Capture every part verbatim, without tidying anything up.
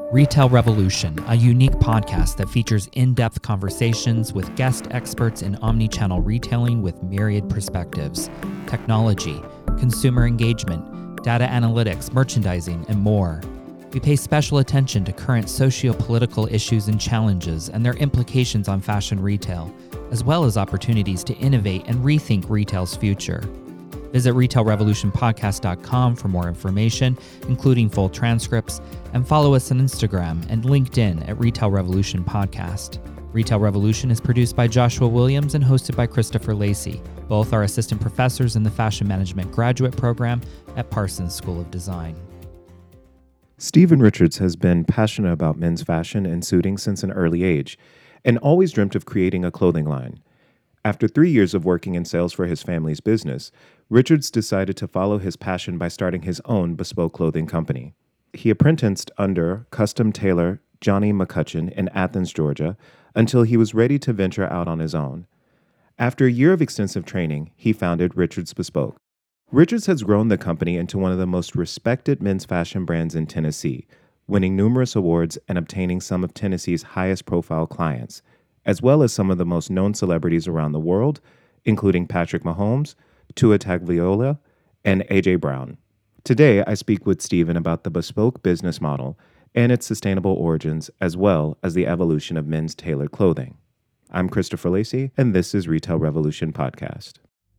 Retail Revolution, a unique podcast that features in-depth conversations with guest experts in omnichannel retailing with myriad perspectives, technology, consumer engagement, data analytics, merchandising, and more. We pay special attention to current socio-political issues and challenges and their implications on fashion retail, as well as opportunities to innovate and rethink retail's future. Visit retail revolution podcast dot com for more information, including full transcripts, and follow us on Instagram and LinkedIn at Retail Revolution Podcast. Retail Revolution is produced by Joshua Williams and hosted by Christopher Lacey. Both are assistant professors in the Fashion Management Graduate Program at Parsons School of Design. Stephen Richards has been passionate about men's fashion and suiting since an early age, and always dreamt of creating a clothing line. After three years of working in sales for his family's business, Richards decided to follow his passion by starting his own bespoke clothing company. He apprenticed under custom tailor Johnny McCutcheon in Athens, Georgia, until he was ready to venture out on his own. After a year of extensive training, he founded Richards Bespoke. Richards has grown the company into one of the most respected men's fashion brands in Tennessee, winning numerous awards and obtaining some of Tennessee's highest profile clients, as well as some of the most known celebrities around the world, including Patrick Mahomes, Tua Tagovailoa, and A J Brown. Today, I speak with Stephen about the bespoke business model and its sustainable origins, as well as the evolution of men's tailored clothing. I'm Christopher Lacey, and this is Retail Revolution Podcast.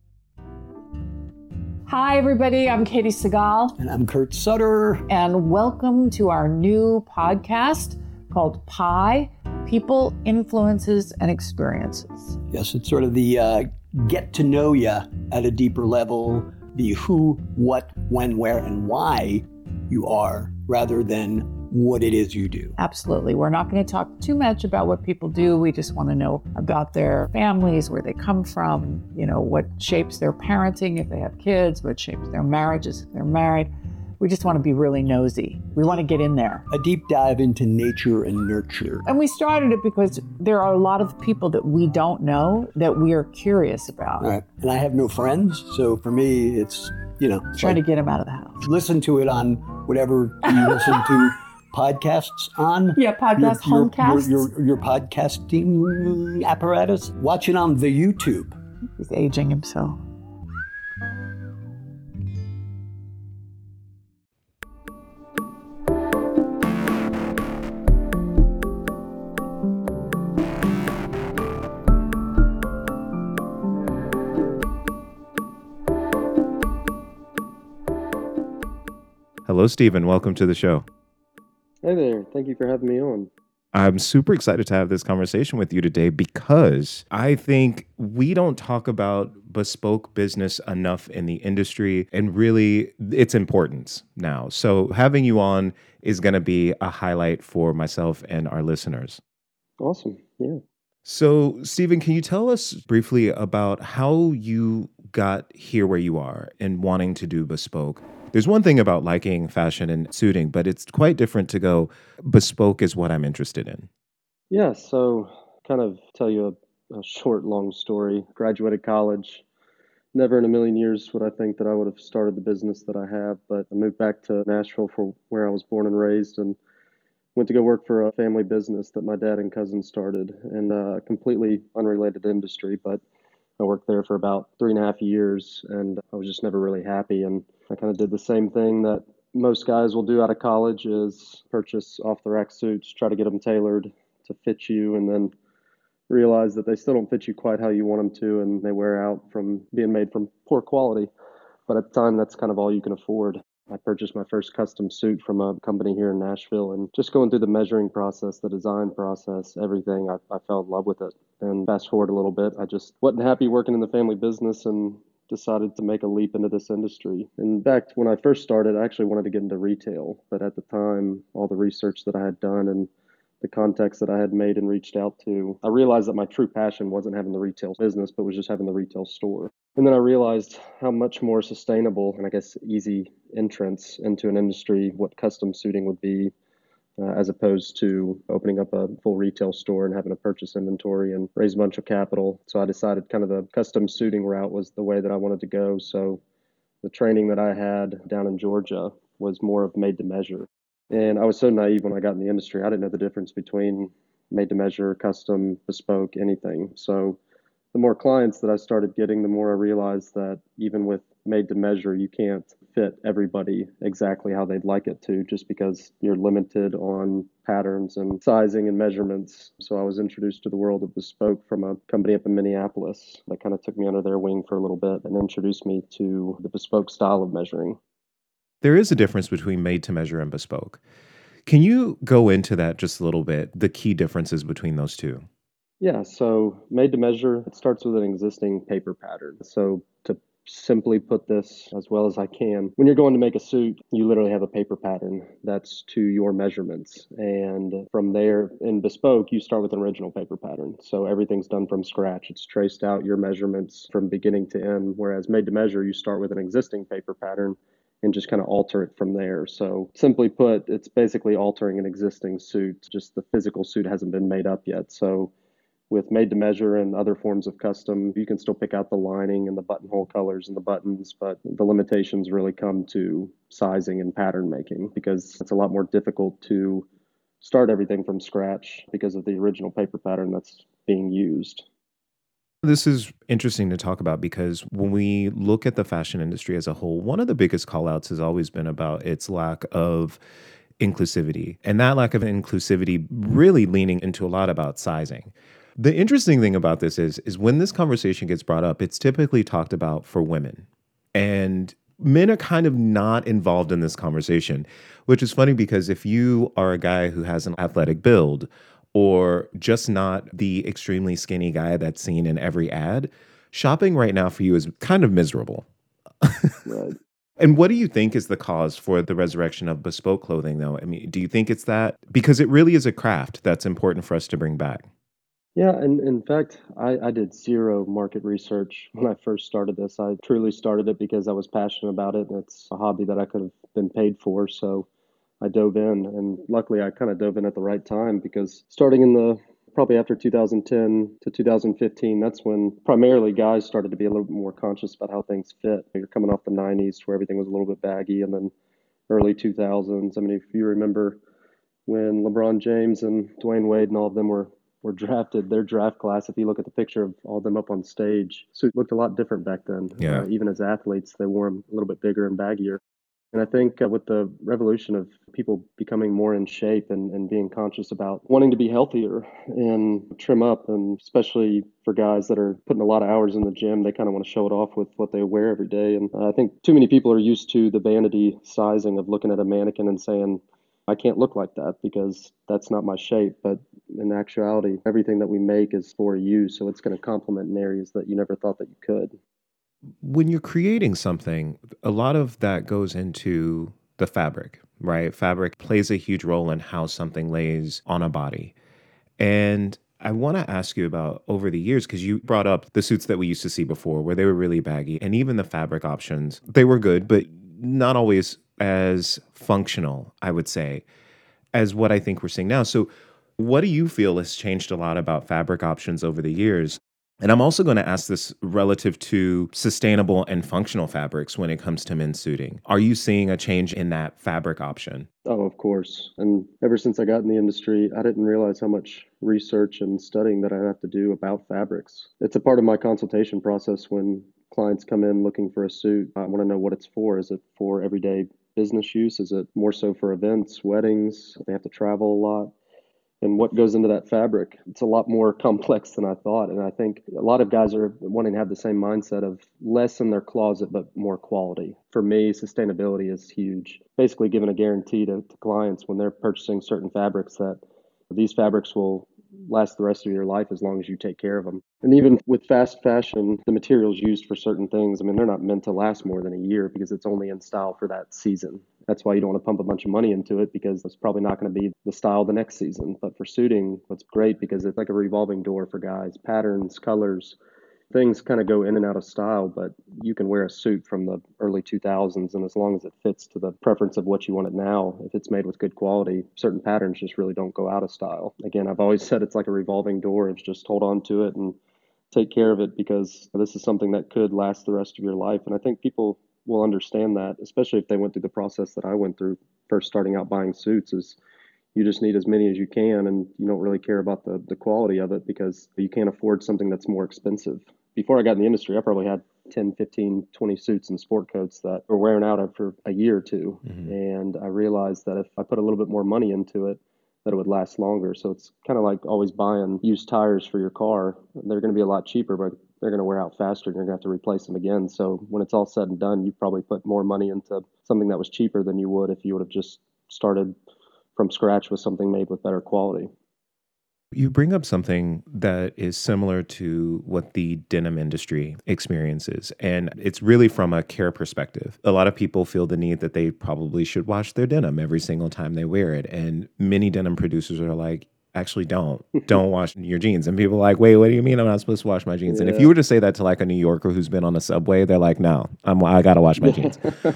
Hi, everybody. I'm Katie Segal. And I'm Kurt Sutter. And welcome to our new podcast called Pi, People, Influences, and Experiences. Yes, it's sort of the uh, get to know you at a deeper level, the who, what, when, where, and why you are, rather than what it is you do. Absolutely. We're not going to talk too much about what people do. We just want to know about their families, where they come from, you know, what shapes their parenting if they have kids, what shapes their marriages if they're married. We just want to be really nosy. We want to get in there. A deep dive into nature and nurture. And we started it because there are a lot of people that we don't know that we are curious about. All right. And I have no friends, so for me, it's, you know. Trying to get them out of the house. Listen to it on whatever you listen to podcasts on. Yeah, podcast, your, homecasts. Your, your, your podcasting apparatus. Watch it on the YouTube. He's aging himself. Hello, Stephen. Welcome to the show. Hey there. Thank you for having me on. I'm super excited to have this conversation with you today because I think we don't talk about bespoke business enough in the industry and really its importance now. So having you on is going to be a highlight for myself and our listeners. Awesome. Yeah. So, Stephen, can you tell us briefly about how you got here where you are and wanting to do bespoke? There's one thing about liking fashion and suiting, but it's quite different to go, bespoke is what I'm interested in. Yeah, so kind of tell you a, a short, long story. Graduated college. Never in a million years would I think that I would have started the business that I have, but I moved back to Nashville for where I was born and raised and went to go work for a family business that my dad and cousin started in a completely unrelated industry, but I worked there for about three and a half years and I was just never really happy. And I kind of did the same thing that most guys will do out of college is purchase off the rack suits, try to get them tailored to fit you, and then realize that they still don't fit you quite how you want them to, and they wear out from being made from poor quality. But at the time, that's kind of all you can afford. I purchased my first custom suit from a company here in Nashville, and just going through the measuring process, the design process, everything, I, I fell in love with it. And fast forward a little bit, I just wasn't happy working in the family business and decided to make a leap into this industry. In fact, when I first started, I actually wanted to get into retail, but at the time, all the research that I had done and the contacts that I had made and reached out to, I realized that my true passion wasn't having the retail business, but was just having the retail store. And then I realized how much more sustainable and I guess easy entrance into an industry, what custom suiting would be, uh, as opposed to opening up a full retail store and having to purchase inventory and raise a bunch of capital. So I decided kind of the custom suiting route was the way that I wanted to go. So the training that I had down in Georgia was more of made to measure. And I was so naive when I got in the industry. I didn't know the difference between made to measure, custom, bespoke, anything. So the more clients that I started getting, the more I realized that even with made to measure, you can't fit everybody exactly how they'd like it to, just because you're limited on patterns and sizing and measurements. So I was introduced to the world of bespoke from a company up in Minneapolis that kind of took me under their wing for a little bit and introduced me to the bespoke style of measuring. There is a difference between made to measure and bespoke. Can you go into that just a little bit, the key differences between those two? Yeah, so made to measure, it starts with an existing paper pattern. So to simply put this as well as I can, when you're going to make a suit, you literally have a paper pattern that's to your measurements. And from there, in bespoke, you start with an original paper pattern. So everything's done from scratch. It's traced out your measurements from beginning to end. Whereas made to measure, you start with an existing paper pattern and just kind of alter it from there. So simply put, it's basically altering an existing suit. Just the physical suit hasn't been made up yet. So with made to measure and other forms of custom, you can still pick out the lining and the buttonhole colors and the buttons, but the limitations really come to sizing and pattern making, because it's a lot more difficult to start everything from scratch because of the original paper pattern that's being used. This is interesting to talk about because when we look at the fashion industry as a whole, one of the biggest callouts has always been about its lack of inclusivity. And that lack of inclusivity really leaning into a lot about sizing. The interesting thing about this is, is when this conversation gets brought up, it's typically talked about for women. And men are kind of not involved in this conversation, which is funny because if you are a guy who has an athletic build or just not the extremely skinny guy that's seen in every ad, shopping right now for you is kind of miserable. Right. And what do you think is the cause for the resurrection of bespoke clothing, though? I mean, do you think it's that? Because it really is a craft that's important for us to bring back. Yeah, and in fact, I, I did zero market research when I first started this. I truly started it because I was passionate about it, and it's a hobby that I could have been paid for. So I dove in, and luckily I kind of dove in at the right time, because starting in the probably after two thousand ten to two thousand fifteen, that's when primarily guys started to be a little bit more conscious about how things fit. You're coming off the nineties where everything was a little bit baggy, and then early two thousands. I mean, if you remember when LeBron James and Dwayne Wade and all of them were were drafted, their draft class, if you look at the picture of all of them up on stage, so it looked a lot different back then. Yeah. Uh, even as athletes, they wore them a little bit bigger and baggier. And I think uh, with the revolution of people becoming more in shape and, and being conscious about wanting to be healthier and trim up, and especially for guys that are putting a lot of hours in the gym, they kind of want to show it off with what they wear every day. And uh, I think too many people are used to the vanity sizing of looking at a mannequin and saying, I can't look like that because that's not my shape. But in actuality, everything that we make is for you. So it's going to complement in areas that you never thought that you could. When you're creating something, a lot of that goes into the fabric, right? Fabric plays a huge role in how something lays on a body. And I want to ask you about over the years, because you brought up the suits that we used to see before where they were really baggy, and even the fabric options, they were good, but not always as functional, I would say, as what I think we're seeing now. So what do you feel has changed a lot about fabric options over the years? And I'm also going to ask this relative to sustainable and functional fabrics when it comes to men's suiting. Are you seeing a change in that fabric option? Oh, of course. And ever since I got in the industry, I didn't realize how much research and studying that I have to do about fabrics. It's a part of my consultation process when clients come in looking for a suit. I want to know what it's for. Is it for everyday business use? Is it more so for events, weddings? They have to travel a lot. And what goes into that fabric? It's a lot more complex than I thought. And I think a lot of guys are wanting to have the same mindset of less in their closet, but more quality. For me, sustainability is huge. Basically giving a guarantee to, to clients when they're purchasing certain fabrics that these fabrics will last the rest of your life as long as you take care of them. And even with fast fashion, the materials used for certain things, I mean, they're not meant to last more than a year because it's only in style for that season. That's why you don't want to pump a bunch of money into it, because it's probably not going to be the style the next season. But for suiting, it's great because it's like a revolving door for guys. Patterns, colors, things kind of go in and out of style, but you can wear a suit from the early two thousands, and as long as it fits to the preference of what you want it now, if it's made with good quality, certain patterns just really don't go out of style. Again, I've always said it's like a revolving door. It's just hold on to it and take care of it, because this is something that could last the rest of your life. And I think people will understand that, especially if they went through the process that I went through first starting out buying suits. Is you just need as many as you can, and you don't really care about the, the quality of it because you can't afford something that's more expensive. Before I got in the industry, I probably had ten, fifteen, twenty suits and sport coats that were wearing out after a year or two. Mm-hmm. And I realized that if I put a little bit more money into it, that it would last longer. So it's kind of like always buying used tires for your car. They're going to be a lot cheaper, but they're going to wear out faster and you're going to have to replace them again. So when it's all said and done, you probably put more money into something that was cheaper than you would if you would have just started from scratch with something made with better quality. You bring up something that is similar to what the denim industry experiences, and it's really from a care perspective. A lot of people feel the need that they probably should wash their denim every single time they wear it, and many denim producers are like, actually don't. Don't wash your jeans. And people are like, wait, what do you mean I'm not supposed to wash my jeans? Yeah. And if you were to say that to like a New Yorker who's been on the subway, they're like, no, I'm, I got to wash my jeans.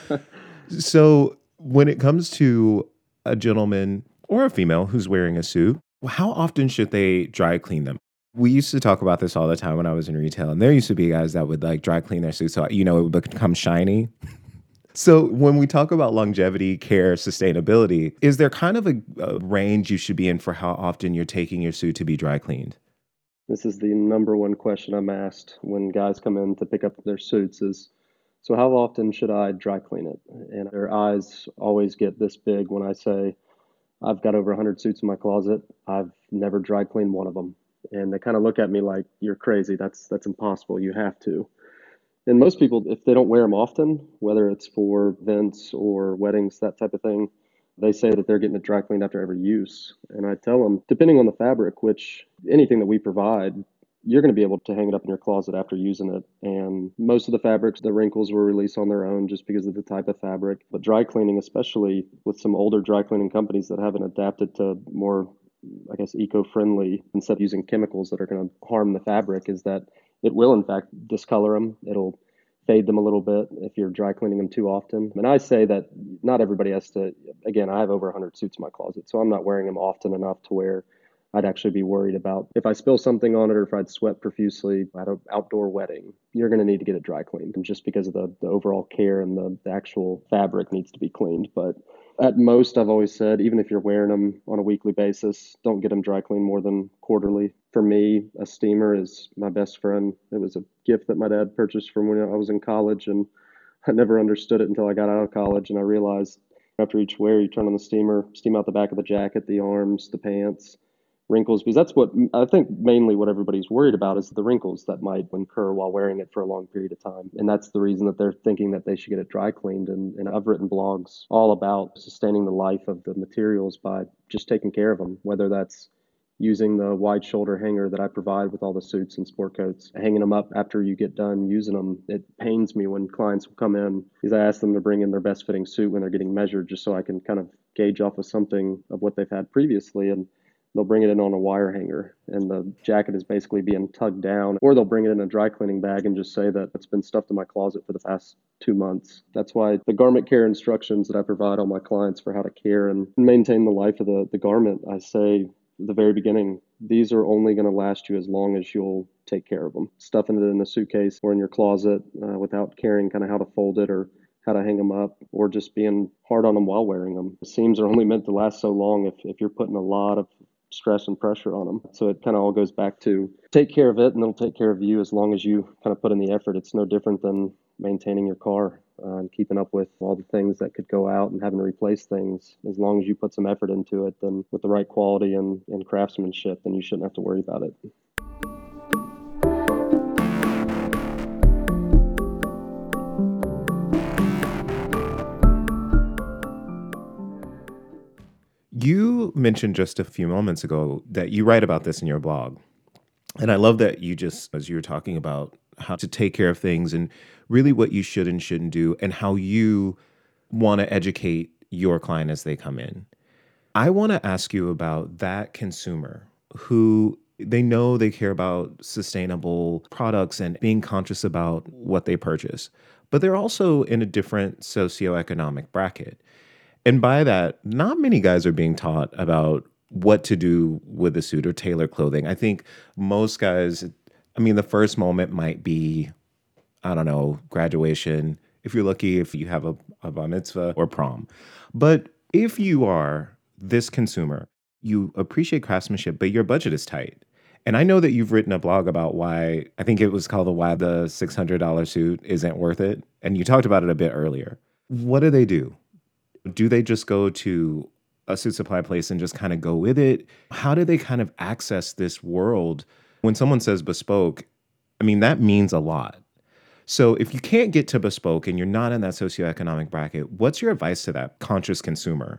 So when it comes to a gentleman or a female who's wearing a suit, how often should they dry clean them? We used to talk about this all the time when I was in retail, and there used to be guys that would like dry clean their suits so, you know, it would become shiny. So when we talk about longevity, care, sustainability, is there kind of a, a range you should be in for how often you're taking your suit to be dry cleaned? This is the number one question I'm asked when guys come in to pick up their suits is, so how often should I dry clean it? And their eyes always get this big when I say, I've got over one hundred suits in my closet. I've never dry cleaned one of them. And they kind of look at me like, you're crazy. That's that's impossible. You have to. And most people, if they don't wear them often, whether it's for events or weddings, that type of thing, they say that they're getting it dry cleaned after every use. And I tell them, depending on the fabric, which anything that we provide, you're going to be able to hang it up in your closet after using it. And most of the fabrics, the wrinkles will release on their own just because of the type of fabric. But dry cleaning, especially with some older dry cleaning companies that haven't adapted to more, I guess, eco-friendly, instead of using chemicals that are going to harm the fabric, is that it will, in fact, discolor them. It'll fade them a little bit if you're dry cleaning them too often. And I say that not everybody has to, again, I have over one hundred suits in my closet, so I'm not wearing them often enough to where I'd actually be worried about if I spill something on it or if I'd sweat profusely at an outdoor wedding. You're going to need to get it dry cleaned just because of the, the overall care, and the, the actual fabric needs to be cleaned. But at most, I've always said, even if you're wearing them on a weekly basis, don't get them dry cleaned more than quarterly. For me, a steamer is my best friend. It was a gift that my dad purchased from when I was in college, and I never understood it until I got out of college, and I realized after each wear, you turn on the steamer, steam out the back of the jacket, the arms, the pants, wrinkles, because that's what I think mainly what everybody's worried about is the wrinkles that might incur while wearing it for a long period of time. And that's the reason that they're thinking that they should get it dry cleaned. And, and I've written blogs all about sustaining the life of the materials by just taking care of them, whether that's using the wide shoulder hanger that I provide with all the suits and sport coats, hanging them up after you get done using them. It pains me when clients will come in because I ask them to bring in their best fitting suit when they're getting measured, just so I can kind of gauge off of something of what they've had previously. And they'll bring it in on a wire hanger and the jacket is basically being tugged down, or they'll bring it in a dry cleaning bag and just say that it's been stuffed in my closet for the past two months. That's why the garment care instructions that I provide all my clients for how to care and maintain the life of the, the garment, I say at the very beginning, these are only going to last you as long as you'll take care of them. Stuffing it in a suitcase or in your closet uh, without caring kind of how to fold it or how to hang them up, or just being hard on them while wearing them. The seams are only meant to last so long if, if you're putting a lot of stress and pressure on them. So it kind of all goes back to take care of it, and it'll take care of you as long as you kind of put in the effort. It's no different than maintaining your car uh, and keeping up with all the things that could go out and having to replace things. As long as you put some effort into it, then with the right quality and, and craftsmanship, then you shouldn't have to worry about it. You mentioned just a few moments ago that you write about this in your blog. And I love that you just, as you were talking about how to take care of things and really what you should and shouldn't do and how you want to educate your client as they come in. I want to ask you about that consumer who they know they care about sustainable products and being conscious about what they purchase, but they're also in a different socioeconomic bracket. And by that, not many guys are being taught about what to do with a suit or tailor clothing. I think most guys, I mean, the first moment might be, I don't know, graduation. if you're lucky, if you have a, a bar mitzvah or prom. But if you are this consumer, you appreciate craftsmanship, but your budget is tight. And I know that you've written a blog about why, I think it was called the Why the six hundred dollars Suit Isn't Worth It. And you talked about it a bit earlier. What do they do? Do they just go to a suit supply place and just kind of go with it? How do they kind of access this world? When someone says bespoke, I mean, that means a lot. So if you can't get to bespoke and you're not in that socioeconomic bracket, what's your advice to that conscious consumer?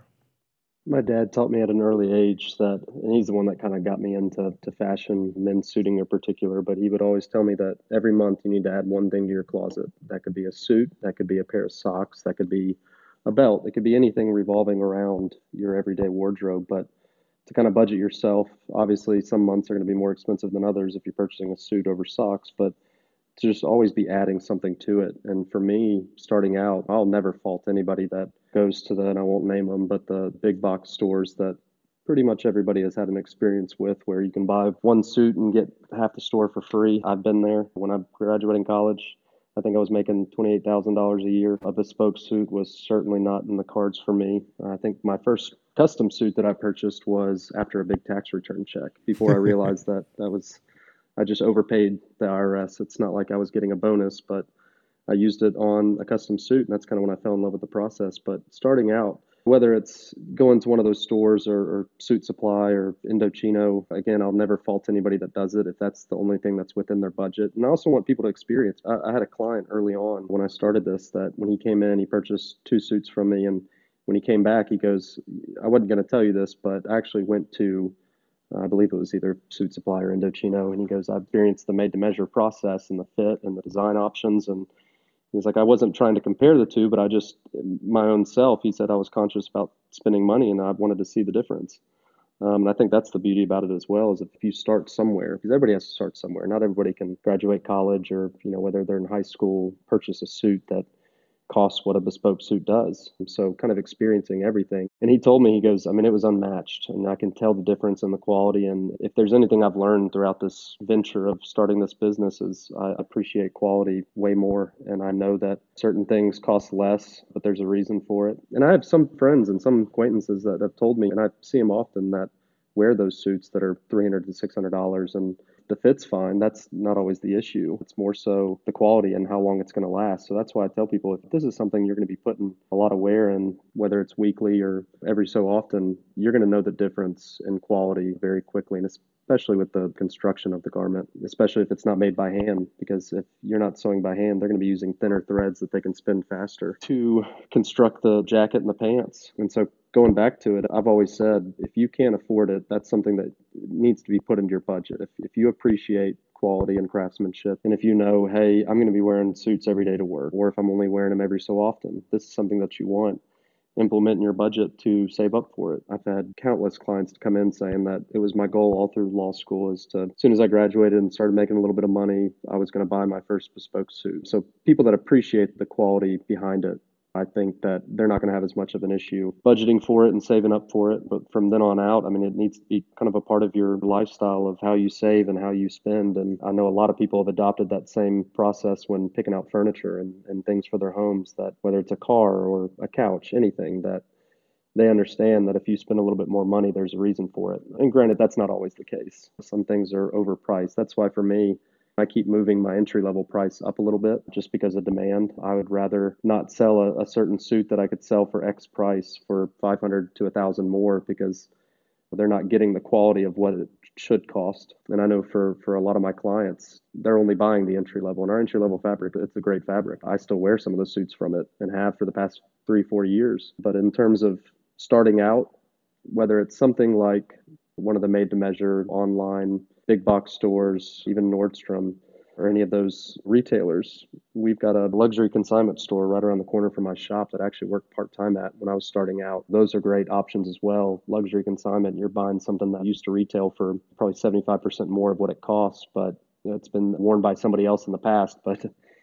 My dad taught me at an early age that, and he's the one that kind of got me into to fashion, men's suiting in particular, but he would always tell me that every month you need to add one thing to your closet. That could be a suit, that could be a pair of socks, that could be a belt, it could be anything revolving around your everyday wardrobe. But to kind of budget yourself, obviously some months are going to be more expensive than others if you're purchasing a suit over socks, but to just always be adding something to it. And for me, starting out, I'll never fault anybody that goes to the, and I won't name them, but the big box stores that pretty much everybody has had an experience with, where you can buy one suit and get half the store for free. I've been there. When I graduated in college, I think I was making twenty-eight thousand dollars a year. A bespoke suit was certainly not in the cards for me. I think my first custom suit that I purchased was after a big tax return check, before I realized that that was, I just overpaid the I R S. It's not like I was getting a bonus, but I used it on a custom suit, and that's kind of when I fell in love with the process. But starting out, whether it's going to one of those stores or, or Suit Supply or Indochino, again, I'll never fault anybody that does it if that's the only thing that's within their budget. And I also want people to experience. I, I had a client early on when I started this that when he came in, he purchased two suits from me. And when he came back, he goes, I wasn't going to tell you this, but I actually went to I believe it was either Suit Supply or Indochino, and he goes, I experienced the made-to-measure process and the fit and the design options, and he's like, I wasn't trying to compare the two, but I just, my own self, he said I was conscious about spending money, and I wanted to see the difference. Um, and I think that's the beauty about it as well, is if you start somewhere, because everybody has to start somewhere. Not everybody can graduate college or, you know, whether they're in high school, purchase a suit that costs what a bespoke suit does. So kind of experiencing everything. And he told me, he goes, I mean, it was unmatched, and I can tell the difference in the quality. And if there's anything I've learned throughout this venture of starting this business is I appreciate quality way more. And I know that certain things cost less, but there's a reason for it. And I have some friends and some acquaintances that have told me, and I see them often, that wear those suits that are three hundred dollars to six hundred dollars, and the fit's fine. That's not always the issue. It's more so the quality and how long it's going to last. So that's why I tell people, if this is something you're going to be putting a lot of wear in, whether it's weekly or every so often, you're going to know the difference in quality very quickly. And especially with the construction of the garment, especially if it's not made by hand, because if you're not sewing by hand, they're going to be using thinner threads that they can spin faster to construct the jacket and the pants. And so going back to it, I've always said, if you can't afford it, that's something that needs to be put into your budget. If, if you appreciate quality and craftsmanship, and if you know, hey, I'm going to be wearing suits every day to work, or if I'm only wearing them every so often, this is something that you want, implement in your budget to save up for it. I've had countless clients to come in saying that it was my goal all through law school is to, as soon as I graduated and started making a little bit of money, I was going to buy my first bespoke suit. So people that appreciate the quality behind it, I think that they're not going to have as much of an issue budgeting for it and saving up for it. But from then on out, I mean, it needs to be kind of a part of your lifestyle of how you save and how you spend. And I know a lot of people have adopted that same process when picking out furniture and, and things for their homes, that whether it's a car or a couch, anything, that they understand that if you spend a little bit more money, there's a reason for it. And granted, that's not always the case. Some things are overpriced. That's why for me, I keep moving my entry-level price up a little bit just because of demand. I would rather not sell a, a certain suit that I could sell for X price for five hundred to one thousand more, because they're not getting the quality of what it should cost. And I know for, for a lot of my clients, they're only buying the entry-level. And our entry-level fabric, it's a great fabric. I still wear some of the suits from it and have for the past three, four years. But in terms of starting out, whether it's something like one of the made-to-measure online big box stores, even Nordstrom, or any of those retailers. We've got a luxury consignment store right around the corner from my shop that I actually worked part-time at when I was starting out. Those are great options as well. Luxury consignment, you're buying something that used to retail for probably seventy-five percent more of what it costs, but you know, it's been worn by somebody else in the past, but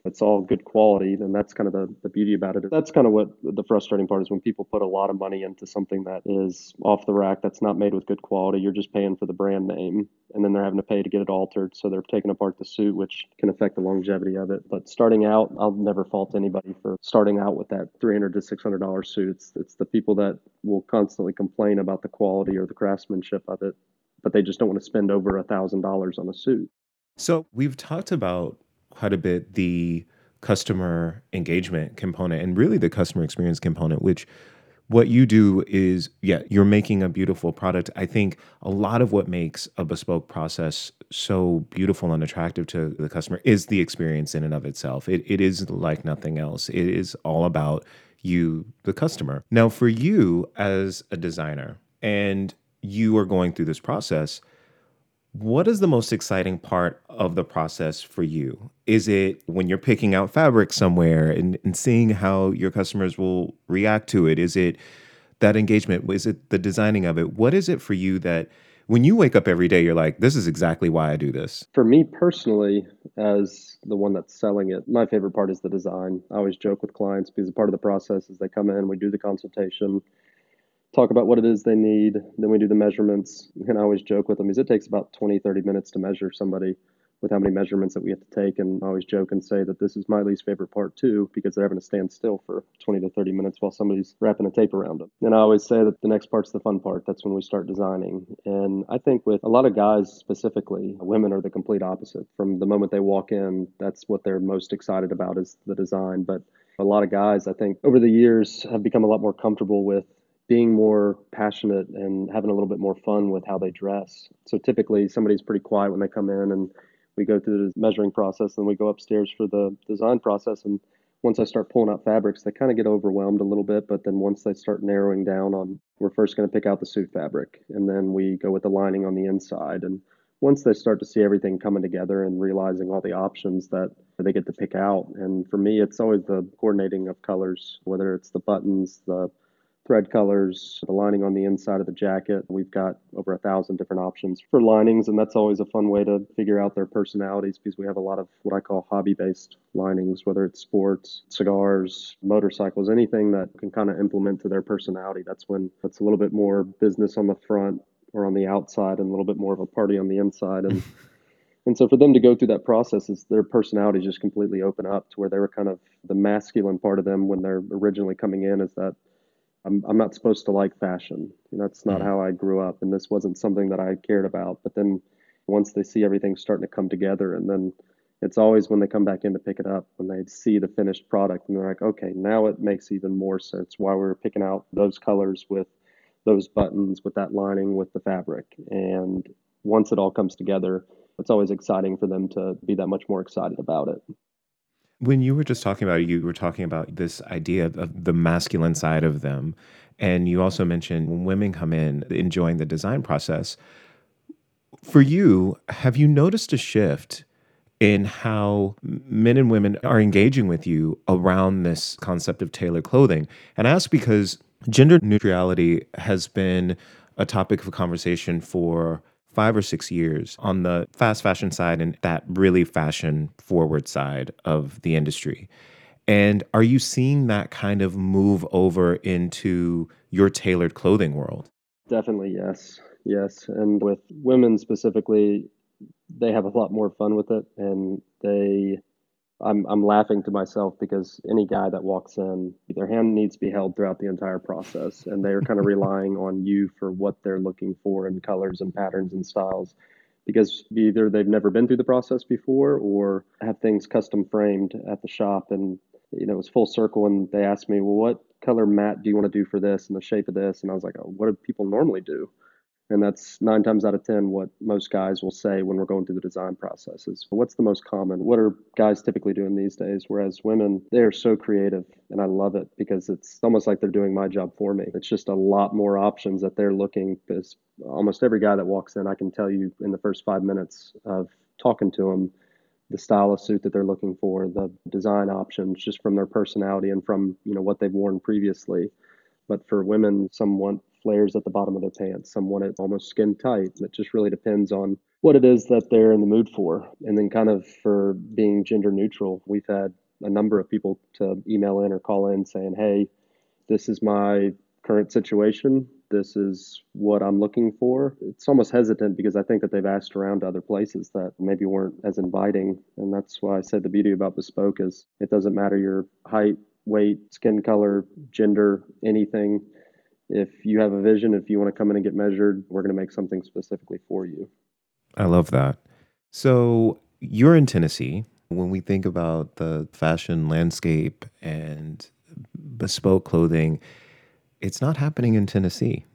It's all good quality, and that's kind of the, the beauty about it. That's kind of what the frustrating part is when people put a lot of money into something that is off the rack, that's not made with good quality. You're just paying for the brand name, and then they're having to pay to get it altered. So they're taking apart the suit, which can affect the longevity of it. But starting out, I'll never fault anybody for starting out with that three hundred to six hundred dollars suit. It's, it's the people that will constantly complain about the quality or the craftsmanship of it, but they just don't want to spend over a thousand dollars on a suit. So we've talked about quite a bit the customer engagement component and really the customer experience component, which what you do is, yeah, you're making a beautiful product. I think a lot of what makes a bespoke process so beautiful and attractive to the customer is the experience in and of itself. It, it is like nothing else. It is all about you, the customer. Now, for you as a designer, and you are going through this process, what is the most exciting part of the process for you? Is it when you're picking out fabric somewhere and, and seeing how your customers will react to it? Is it that engagement? Is it the designing of it? What is it for you that when you wake up every day, you're like, this is exactly why I do this? For me personally, as the one that's selling it, my favorite part is the design. I always joke with clients because a part of the process is they come in, we do the consultation, talk about what it is they need, then we do the measurements. And I always joke with them is it takes about twenty, thirty minutes to measure somebody with how many measurements that we have to take. And I always joke and say that this is my least favorite part too, because they're having to stand still for twenty to thirty minutes while somebody's wrapping a tape around them. And I always say that the next part's the fun part. That's when we start designing. And I think with a lot of guys specifically, women are the complete opposite. From the moment they walk in, that's what they're most excited about is the design. But a lot of guys, I think over the years have become a lot more comfortable with being more passionate and having a little bit more fun with how they dress. So typically somebody's pretty quiet when they come in and we go through the measuring process and we go upstairs for the design process. And once I start pulling out fabrics, they kind of get overwhelmed a little bit. But then once they start narrowing down on, we're first going to pick out the suit fabric and then we go with the lining on the inside. And once they start to see everything coming together and realizing all the options that they get to pick out. And for me, it's always the coordinating of colors, whether it's the buttons, the thread colors, the lining on the inside of the jacket. We've got over a thousand different options for linings, and that's always a fun way to figure out their personalities because we have a lot of what I call hobby-based linings, whether it's sports, cigars, motorcycles, anything that can kind of implement to their personality. That's when it's a little bit more business on the front or on the outside and a little bit more of a party on the inside. And And so for them to go through that process, is their personalities just completely open up to where they were kind of the masculine part of them when they're originally coming in is that I'm I'm not supposed to like fashion. That's not how I grew up, and this wasn't something that I cared about. But then once they see everything starting to come together, and then it's always when they come back in to pick it up, when they see the finished product, and they're like, okay, now it makes even more sense why we were picking out those colors with those buttons, with that lining, with the fabric. And once it all comes together, it's always exciting for them to be that much more excited about it. When you were just talking about it, you were talking about this idea of the masculine side of them. And you also mentioned when women come in enjoying the design process. For you, have you noticed a shift in how men and women are engaging with you around this concept of tailored clothing? And I ask because gender neutrality has been a topic of conversation for five or six years on the fast fashion side and that really fashion forward side of the industry. And are you seeing that kind of move over into your tailored clothing world? Definitely, yes. Yes. And with women specifically, they have a lot more fun with it. And they, I'm, I'm laughing to myself because any guy that walks in, their hand needs to be held throughout the entire process. And they're kind of relying on you for what they're looking for in colors and patterns and styles. Because either they've never been through the process before or have things custom framed at the shop. And, you know, it was full circle. And they asked me, well, what color mat do you want to do for this and the shape of this? And I was like, oh, what do people normally do? And that's nine times out of ten what most guys will say when we're going through the design process is, what's the most common? What are guys typically doing these days? Whereas women, they are so creative, and I love it because it's almost like they're doing my job for me. It's just a lot more options that they're looking, because almost every guy that walks in, I can tell you in the first five minutes of talking to them, the style of suit that they're looking for, the design options, just from their personality and from, you know, what they've worn previously. But for women, some want flares at the bottom of their pants. Some want it almost skin tight. It just really depends on what it is that they're in the mood for. And then kind of for being gender neutral, we've had a number of people to email in or call in saying, hey, this is my current situation. This is what I'm looking for. It's almost hesitant because I think that they've asked around to other places that maybe weren't as inviting. And that's why I said the beauty about Bespoke is it doesn't matter your height, weight, skin color, gender, anything. If you have a vision, if you want to come in and get measured, we're going to make something specifically for you. I love that. So you're in Tennessee. When we think about the fashion landscape and bespoke clothing, it's not happening in Tennessee.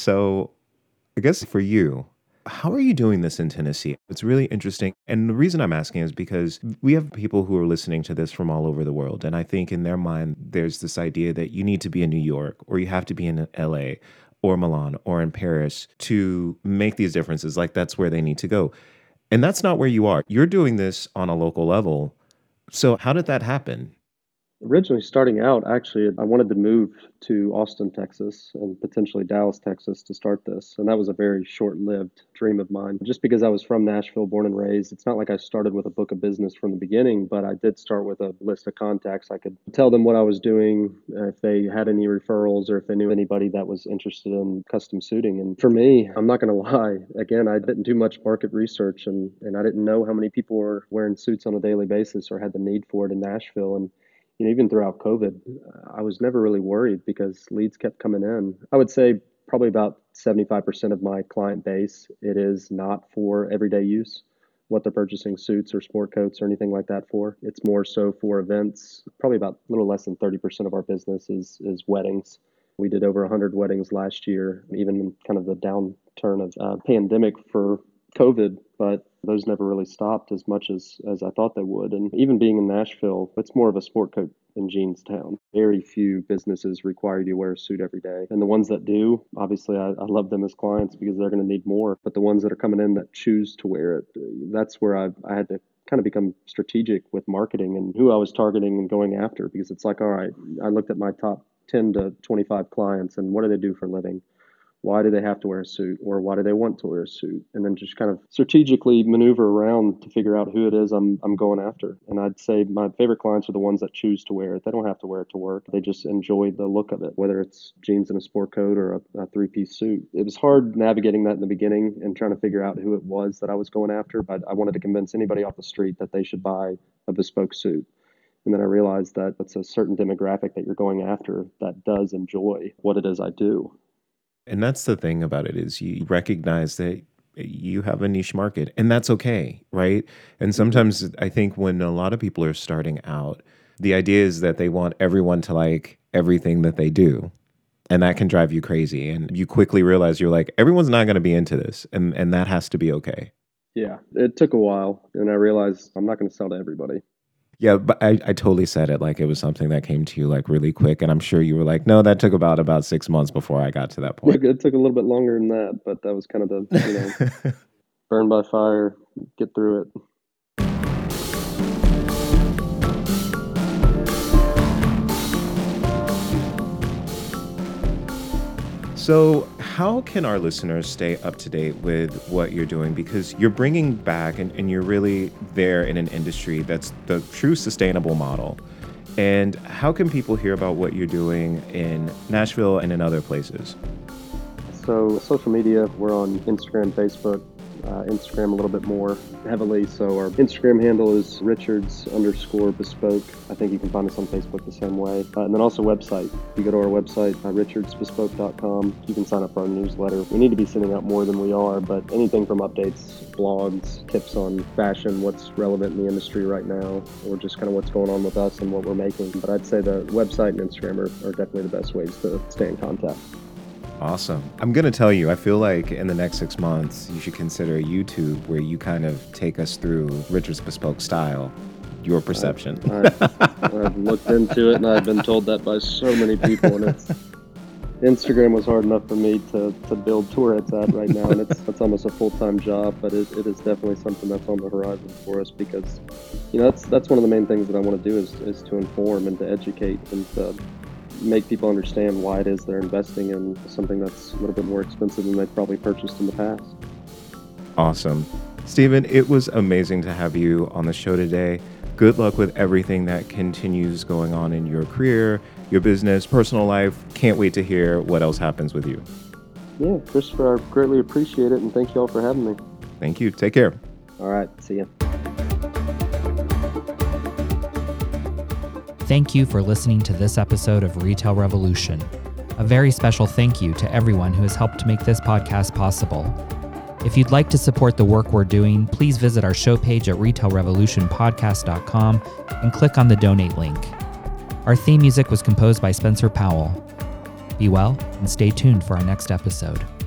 So I guess for you, how are you doing this in Tennessee? It's really interesting. And the reason I'm asking is because we have people who are listening to this from all over the world. And I think in their mind, there's this idea that you need to be in New York or you have to be in L A or Milan or in Paris to make these differences. Like that's where they need to go. And that's not where you are. You're doing this on a local level. So how did that happen? Originally starting out, actually, I wanted to move to Austin, Texas, and potentially Dallas, Texas to start this. And that was a very short-lived dream of mine. Just because I was from Nashville, born and raised, it's not like I started with a book of business from the beginning, but I did start with a list of contacts. I could tell them what I was doing, if they had any referrals or if they knew anybody that was interested in custom suiting. And for me, I'm not going to lie, again, I didn't do much market research, and, and I didn't know how many people were wearing suits on a daily basis or had the need for it in Nashville. And You know, even throughout COVID, I was never really worried because leads kept coming in. I would say probably about seventy-five percent of my client base, it is not for everyday use, what they're purchasing suits or sport coats or anything like that for. It's more so for events. Probably about a little less than thirty percent of our business is, is weddings. We did over one hundred weddings last year, even in kind of the downturn of uh, pandemic for COVID, but those never really stopped as much as, as I thought they would. And even being in Nashville, it's more of a sport coat and jeans town. Very few businesses require you to wear a suit every day. And the ones that do, obviously, I, I love them as clients because they're going to need more. But the ones that are coming in that choose to wear it, that's where I, I had to kind of become strategic with marketing and who I was targeting and going after, because it's like, all right, I looked at my top ten to twenty-five clients and what do they do for a living? Why do they have to wear a suit, or why do they want to wear a suit? And then just kind of strategically maneuver around to figure out who it is I'm I'm going after. And I'd say my favorite clients are the ones that choose to wear it. They don't have to wear it to work. They just enjoy the look of it, whether it's jeans and a sport coat or a, a three-piece suit. It was hard navigating that in the beginning and trying to figure out who it was that I was going after, but I wanted to convince anybody off the street that they should buy a bespoke suit. And then I realized that it's a certain demographic that you're going after that does enjoy what it is I do. And that's the thing about it is you recognize that you have a niche market and that's okay, right? And sometimes I think when a lot of people are starting out, the idea is that they want everyone to like everything that they do. And that can drive you crazy. And you quickly realize you're like, everyone's not going to be into this. And, and that has to be okay. Yeah, it took a while. And I realized I'm not going to sell to everybody. Yeah, but I, I totally said it like it was something that came to you like really quick. And I'm sure you were like, no, that took about about six months before I got to that point. It took a little bit longer than that, but that was kind of the, you know, burn by fire, get through it. So how can our listeners stay up to date with what you're doing? Because you're bringing back and, and you're really there in an industry that's the true sustainable model. And how can people hear about what you're doing in Nashville and in other places? So social media, we're on Instagram, Facebook, uh, Instagram a little bit more heavily. So our Instagram handle is Richards underscore bespoke. I think you can find us on Facebook the same way. Uh, and then also website. If you go to our website, uh, richards bespoke dot com, you can sign up for our newsletter. We need to be sending out more than we are, but anything from updates, blogs, tips on fashion, what's relevant in the industry right now, or just kind of what's going on with us and what we're making. But I'd say the website and Instagram are, are definitely the best ways to stay in contact. Awesome. I'm going to tell you, I feel like in the next six months, you should consider YouTube where you kind of take us through Richards Bespoke style, your perception. I've, I've, I've looked into it and I've been told that by so many people. And it's Instagram was hard enough for me to, to build to where it's at right now. And it's, it's almost a full-time job, but it, it is definitely something that's on the horizon for us because, you know, that's that's one of the main things that I want to do is, is to inform and to educate and to make people understand why it is they're investing in something that's a little bit more expensive than they've probably purchased in the past. Awesome. Stephen, it was amazing to have you on the show today. Good luck with everything that continues going on in your career, your business, personal life. Can't wait to hear what else happens with you. Yeah, Christopher, I greatly appreciate it, and thank you all for having me. Thank you. Take care. All right. See ya. Thank you for listening to this episode of Retail Revolution. A very special thank you to everyone who has helped to make this podcast possible. If you'd like to support the work we're doing, please visit our show page at retail revolution podcast dot com and click on the donate link. Our theme music was composed by Spencer Powell. Be well and stay tuned for our next episode.